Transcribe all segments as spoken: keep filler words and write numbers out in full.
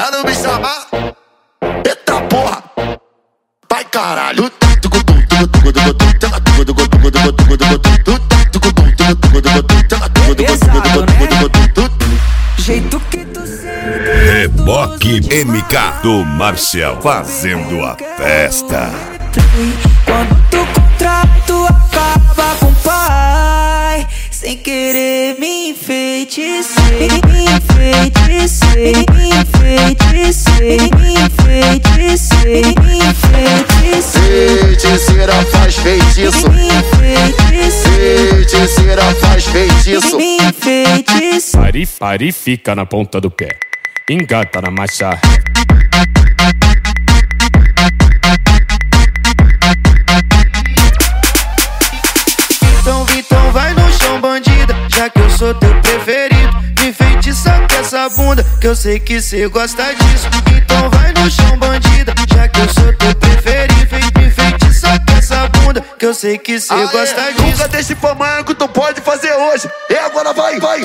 Pra não me chamar, eita porra, vai caralho. Pesado, né? Jeito que tu sente. Reboque M K do Marcial fazendo a festa. Quando tu contrato acaba com o pai, sem querer me enfeitecei, me enfeitecei, me enfeitecei, me enfeitecei, me enfeitecei. Feiticeira faz feitiço, Me enfeitecei, feiticeira faz feitiço. me enfeitecei. Pare, pare, fica na ponta do pé. Engata na marcha. Então, então vai no chão, bandida, já que eu sou teu preferido. Me enfeitiça com essa bunda, que eu sei que cê gosta disso. Então vai no chão, bandida, já que eu sou teu preferido. Me enfeitiça com essa bunda, que eu sei que cê Aê, gosta disso. nunca deixe pra amanhã que tu pode fazer hoje. E agora vai, vai.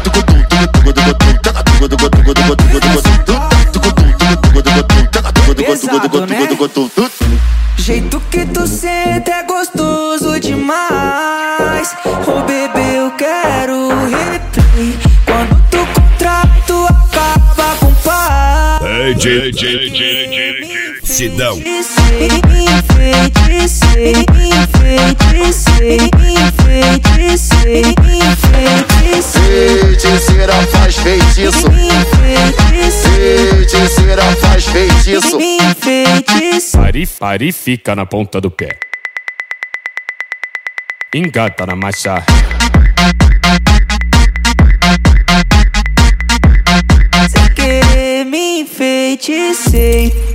Pesado, né? Jeito que tu sente é gostoso demais. Ô bebê, eu quero replay. Quando tu contrato acaba com o pai. D J Sidão. Me enfeitecei, me enfeitecei, me enfeitecei, me enfeitecei. Feiticeira faz feitiço, Me enfeitecei, feiticeira faz feitiço. me enfeitecei. Pare, pare, fica na ponta do pé. Engata na marcha. Sem querer me enfeitecei.